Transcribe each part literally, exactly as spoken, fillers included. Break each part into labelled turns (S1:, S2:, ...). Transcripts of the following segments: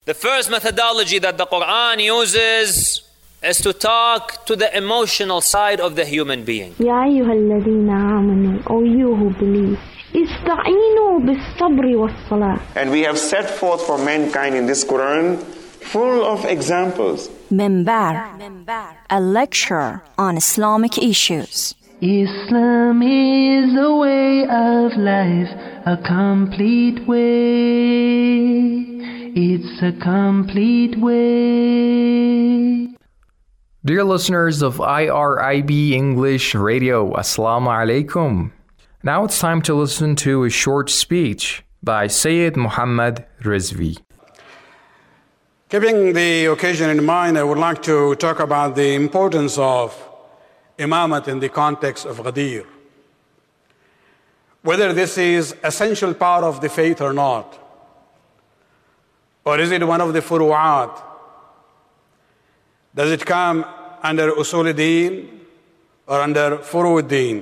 S1: The first methodology that the Quran uses is to talk to the emotional side of the human being.
S2: يا أيها الذين آمنوا, O you who believe, استعينوا بالصبر والصلاة.
S3: And we have set forth for mankind in this Quran full of examples.
S4: Minbar, a lecture on Islamic issues.
S5: Islam is a way of life, a complete way. It's a complete way.
S6: Dear listeners of I R I B English Radio, Assalamu alaikum. Now it's time to listen to a short speech by Sayyid Muhammad Rizvi.
S7: Keeping the occasion in mind, I would like to talk about the importance of imamat in the context of Ghadir. Whether this is essential part of the faith or not, or is it one of the furu'at? Does it come under usul ad-din or under furu ad-din?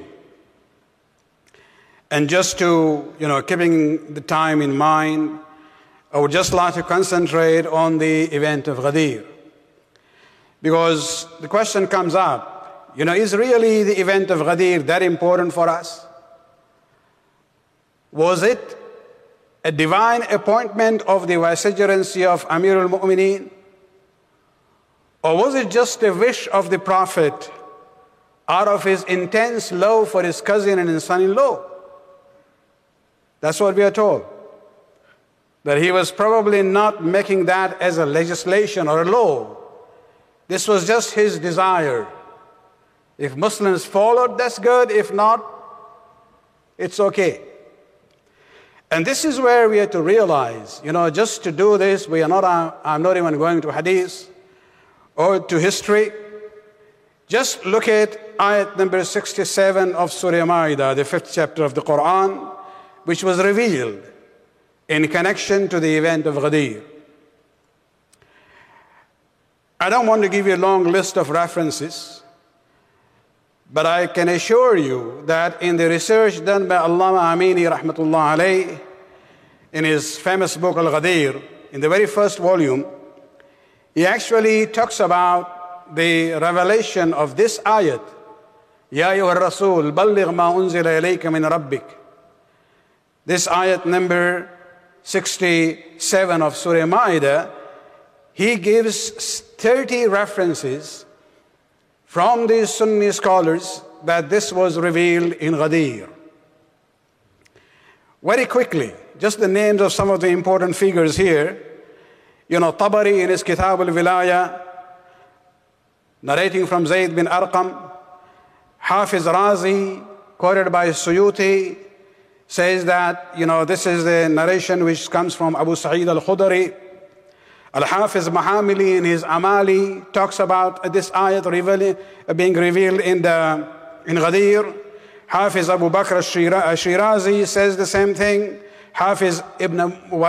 S7: And just to, you know, keeping the time in mind, I would just like to concentrate on the event of Ghadir. Because the question comes up, you know, is really the event of Ghadir that important for us? Was it a divine appointment of the vicegerency of Amir al-Mu'mineen? Or was it just a wish of the Prophet out of his intense love for his cousin and his son-in-law? That's what we are told. That he was probably not making that as a legislation or a law. This was just his desire. If Muslims followed, that's good. If not, it's okay. And this is where we have to realize, you know, just to do this, we are not, uh, I'm not even going to hadith or to history. Just look at ayat number sixty-seven of Surah Ma'idah, the fifth chapter of the Quran, which was revealed in connection to the event of Ghadir. I don't want to give you a long list of references, but I can assure you that in the research done by Allama Amini rahmatullah alayh, in his famous book Al-Ghadir, in the very first volume, he actually talks about the revelation of this ayat, Ya ayyuha ar-rasul, balligh ma unzila ilayka min rabbik. This ayat number sixty-seven of Surah Ma'idah, he gives thirty references from these Sunni scholars that this was revealed in Ghadir. Very quickly, just the names of some of the important figures here. You know, Tabari in his Kitab al-Wilaya, narrating from Zayd bin Arqam. Hafiz Razi, quoted by Suyuti, says that, you know, this is the narration which comes from Abu Sa'id al-Khudri. Al-Hafiz Mahamili in his Amali talks about this ayat revealing, being revealed in, the, in Ghadir. Hafiz Abu Bakr al-Shirazi says the same thing. Hafiz Ibn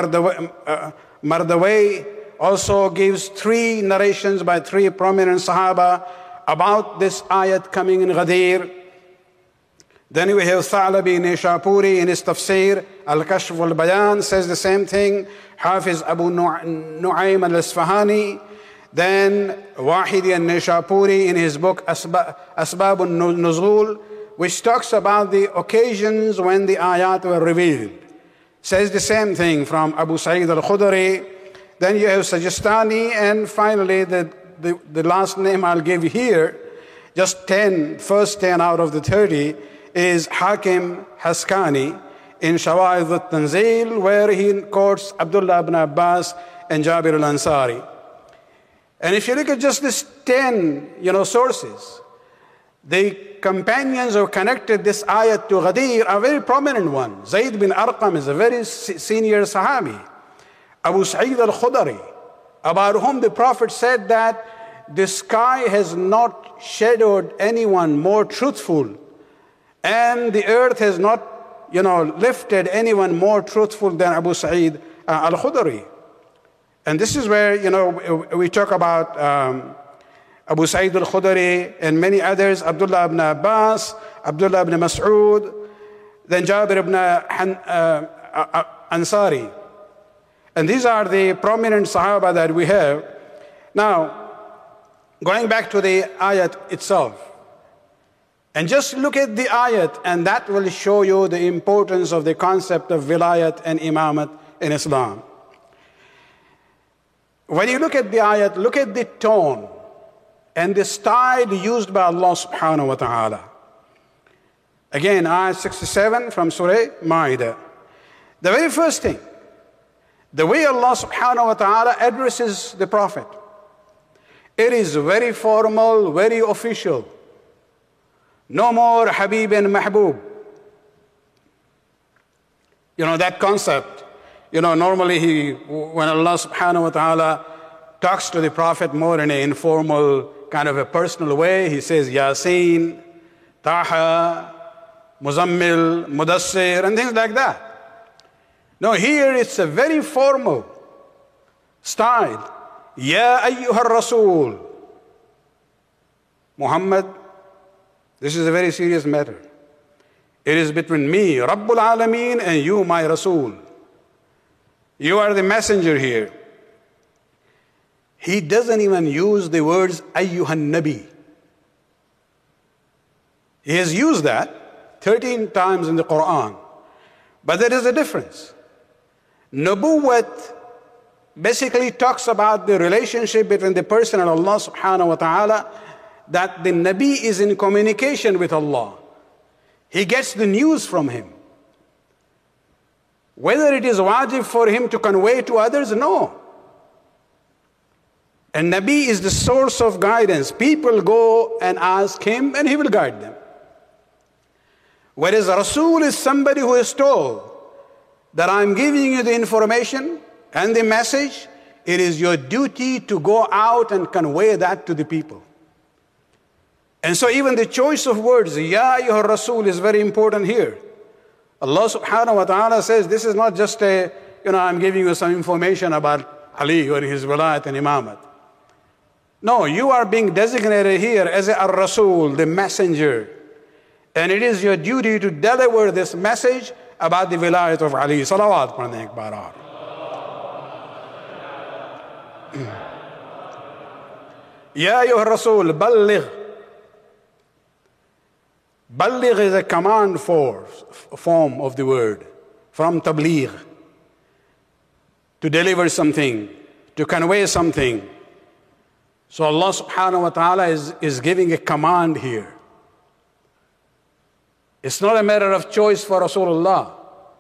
S7: Mardawai also gives three narrations by three prominent Sahaba about this ayat coming in Ghadir. Then we have Tha'labi Nishapuri in his tafsir, Al-Kashf al-Bayan, says the same thing. Hafiz Abu Nu'aym al-Isfahani. Then Wahidi al-Nishapuri in his book Asbab al-Nuzul, which talks about the occasions when the ayat were revealed. Says the same thing from Abu Sa'id al-Khudri. Then you have Sajistani, and finally the, the, the last name I'll give here, just ten, first ten out of the thirty, is Hakim Haskani in Shawa'id al-Tanzil, where he quotes Abdullah ibn Abbas and Jabir al-Ansari. And if you look at just these ten, you know, sources, the companions who connected this ayat to Ghadir are very prominent ones. Zayd bin Arqam is a very senior Sahabi. Abu Sa'id al-Khudri, about whom the Prophet said that the sky has not shadowed anyone more truthful, and the earth has not, you know, lifted anyone more truthful than Abu Sa'id uh, al-Khudri. And this is where, you know, we talk about um, Abu Sa'id al-Khudri and many others, Abdullah ibn Abbas, Abdullah ibn Mas'ud, then Jabir ibn Han, uh, uh, Ansari. And these are the prominent Sahaba that we have. Now, going back to the ayat itself, and just look at the ayat, and that will show you the importance of the concept of wilayat and imamat in Islam. When you look at the ayat, look at the tone and the style used by Allah subhanahu wa ta'ala. Again, ayat sixty-seven from Surah Ma'idah. The very first thing, the way Allah subhanahu wa ta'ala addresses the Prophet, it is very formal, very official. No more Habib and Mahbub. You know, that concept. You know, normally he, when Allah subhanahu wa ta'ala talks to the Prophet more in an informal, kind of a personal way, he says, Yasin, Taha, Muzammil, Mudassir, and things like that. No, here it's a very formal style. Ya ayyuhar Rasul. Muhammad, this is a very serious matter. It is between me, Rabbul Alameen, and you, my Rasul. You are the messenger here. He doesn't even use the words ayyuhan Nabi. He has used that thirteen times in the Quran. But there is a difference. Nubuwwat basically talks about the relationship between the person and Allah subhanahu wa ta'ala, that the Nabi is in communication with Allah. He gets the news from him. Whether it is wajib for him to convey to others, no. And Nabi is the source of guidance. People go and ask him and he will guide them. Whereas Rasul is somebody who is told that I'm giving you the information and the message, it is your duty to go out and convey that to the people. And so even the choice of words, Ya ayyuhar Rasul, is very important here. Allah subhanahu wa ta'ala says, this is not just a, you know, I'm giving you some information about Ali or his wilayat and imamat. No, you are being designated here as a Rasul, the messenger. And it is your duty to deliver this message about the wilayat of Ali. Salawat padne ek baar. Ya ayyuhar Rasul, balligh. Balligh is a command for, form of the word, from tabligh, to deliver something, to convey something. So Allah subhanahu wa ta'ala is, is giving a command here. It's not a matter of choice for Rasulullah.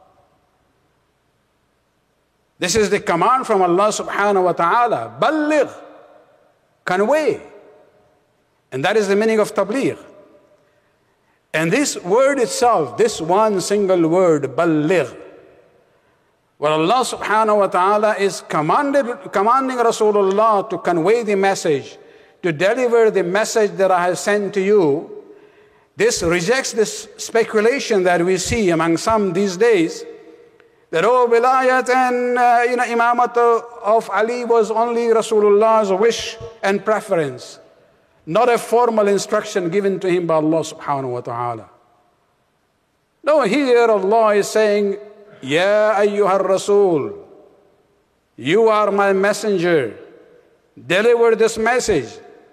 S7: This is the command from Allah subhanahu wa ta'ala. Balligh, convey. And that is the meaning of tabligh. And this word itself, this one single word, balligh, where Allah subhanahu wa ta'ala is commanded, commanding Rasulullah to convey the message, to deliver the message that I have sent to you, this rejects this speculation that we see among some these days, that, oh, wilayat and uh, you know, imamat of Ali was only Rasulullah's wish and preference, not a formal instruction given to him by Allah subhanahu wa ta'ala. No, here Allah is saying, Ya ayyuhar Rasul, you are my messenger, deliver this message.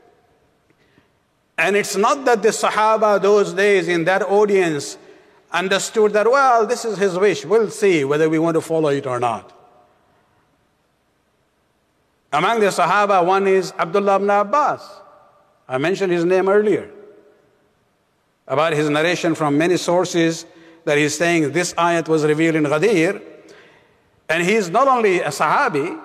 S7: And it's not that the Sahaba those days in that audience understood that, well, this is his wish, we'll see whether we want to follow it or not. Among the Sahaba, one is Abdullah ibn Abbas. I mentioned his name earlier, about his narration from many sources that he's saying this ayat was revealed in Ghadir. And he's not only a Sahabi,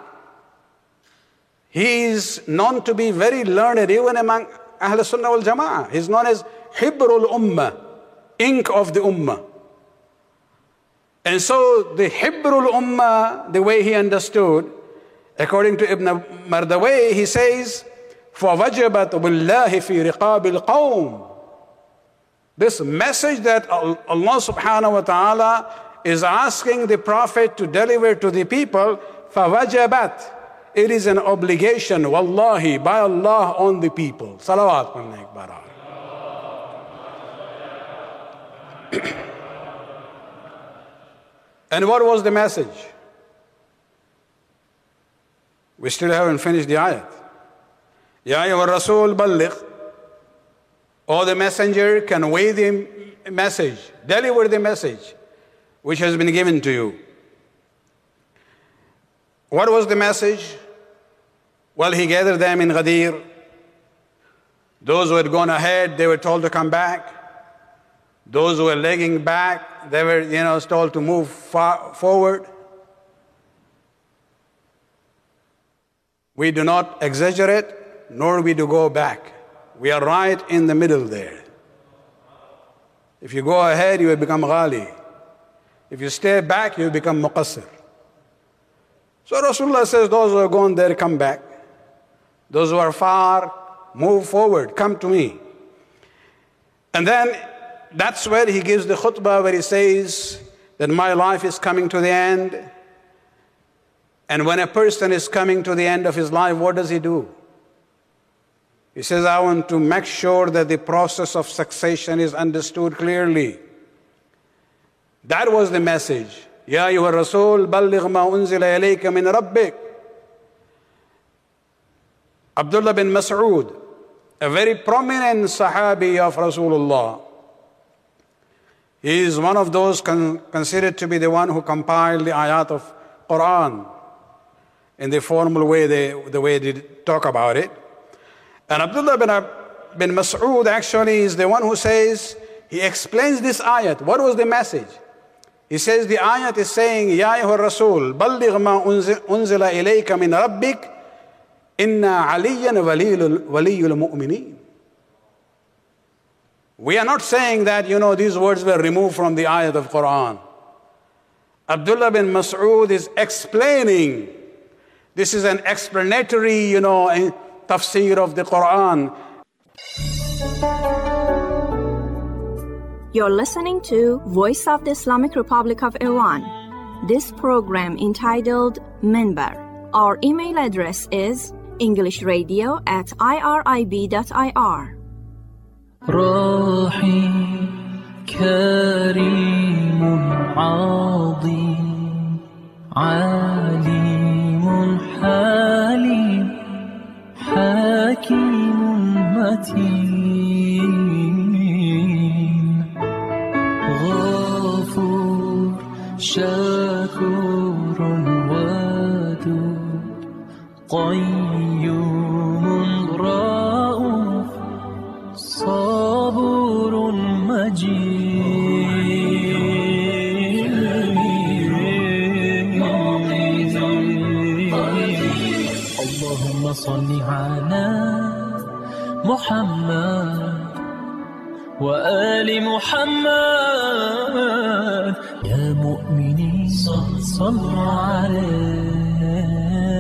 S7: he is known to be very learned even among Ahl Sunnah wal Jama'ah. He's known as Hibrul Ummah, ink of the Ummah. And so the Hibrul Ummah, the way he understood, according to Ibn Mardawayh, he says, فَوَجَبَتْ بِاللَّهِ فِي رِقَابِ الْقَوْمِ. This message that Allah subhanahu wa ta'ala is asking the Prophet to deliver to the people, فَوَجَبَتْ, it is an obligation, wallahi, by Allah on the people. Salawat padne ek baar. And what was the message? We still haven't finished the ayat. Ya ayyuha rasul balligh. Or the messenger convey the message, deliver the message which has been given to you. What was the message? Well, he gathered them in Ghadir. Those who had gone ahead, they were told to come back. Those who were lagging back, they were, you know, told to move far forward. We do not exaggerate, nor we do go back. We are right in the middle there. If you go ahead, you will become ghali. If you stay back, you will become muqassir. So Rasulullah says, those who are gone there, come back. Those who are far, move forward, come to me. And then that's where he gives the khutbah where he says that my life is coming to the end. And when a person is coming to the end of his life, what does he do? He says, I want to make sure that the process of succession is understood clearly. That was the message. Ya ayyuha rasul balligh ma unzila ilayka min rabbik. Abdullah bin Mas'ud, a very prominent sahabi of Rasulullah. He is one of those con- considered to be the one who compiled the ayat of Quran in the formal way, they, the way they talk about it. And Abdullah bin, bin Mas'ud actually is the one who says, he explains this ayat. What was the message? He says the ayat is saying, Ya ayyuha rasul, balligh ma unzila ilayka min rabbik, inna aliyan waliyul mu'mineen. We are not saying that, you know, these words were removed from the ayat of Quran. Abdullah bin Mas'ud is explaining. This is an explanatory, you know, tafsir of the Quran.
S4: You're listening to Voice of the Islamic Republic of Iran. This program entitled Minbar. Our email address is englishradio at irib dot ir.
S5: راحي كريم عظيم عليم حليم حكيم متين غفور شكور ودود قيوم رؤوف صبور مجيد اللهم صل على محمد وآل محمد يا مؤمنين صلوا عليه